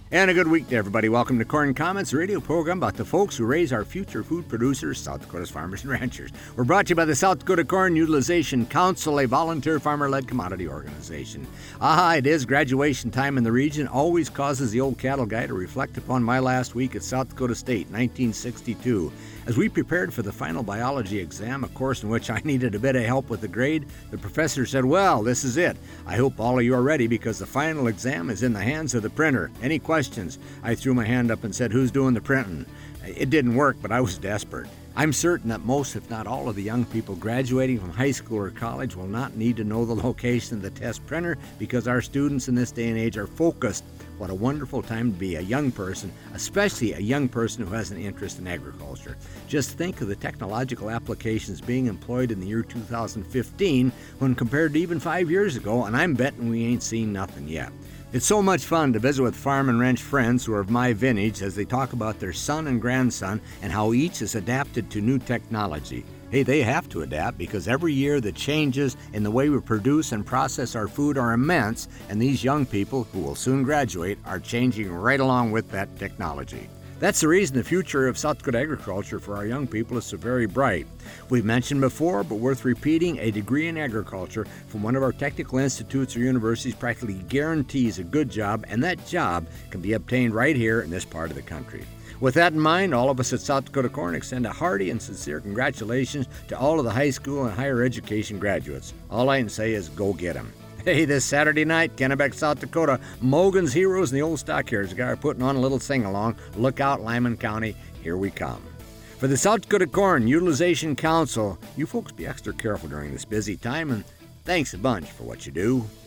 And a good week to everybody. Welcome to Corn Comments, a radio program about the folks who raise our future food producers, South Dakota's farmers and ranchers. We're brought to you by the South Dakota Corn Utilization Council, a volunteer farmer-led commodity organization. It is graduation time in the region. Always causes the old cattle guy to reflect upon my last week at South Dakota State, 1962. As we prepared for the final biology exam, a course in which I needed a bit of help with the grade, the professor said, "Well, this is it. I hope all of you are ready because the final exam is in the hands of the printer. Any questions?" I threw my hand up and said, "Who's doing the printing?" It didn't work, but I was desperate. I'm certain that most, if not all, of the young people graduating from high school or college will not need to know the location of the test printer because our students in this day and age are focused. What a wonderful time to be a young person, especially a young person who has an interest in agriculture. Just think of the technological applications being employed in the year 2015 when compared to even 5 years ago, and I'm betting we ain't seen nothing yet. It's so much fun to visit with farm and ranch friends who are of my vintage as they talk about their son and grandson and how each has adapted to new technology. Hey, they have to adapt because every year the changes in the way we produce and process our food are immense, and these young people, who will soon graduate, are changing right along with that technology. That's the reason the future of South Dakota agriculture for our young people is so very bright. We've mentioned before, but worth repeating, a degree in agriculture from one of our technical institutes or universities practically guarantees a good job, and that job can be obtained right here in this part of the country. With that in mind, all of us at South Dakota Corn extend a hearty and sincere congratulations to all of the high school and higher education graduates. All I can say is go get them. Hey, this Saturday night, Kennebec, South Dakota, Mogan's Heroes and the Old Stock Carriage guy are putting on a little sing-along. Look out, Lyman County, here we come. For the South Dakota Corn Utilization Council, you folks be extra careful during this busy time, and thanks a bunch for what you do.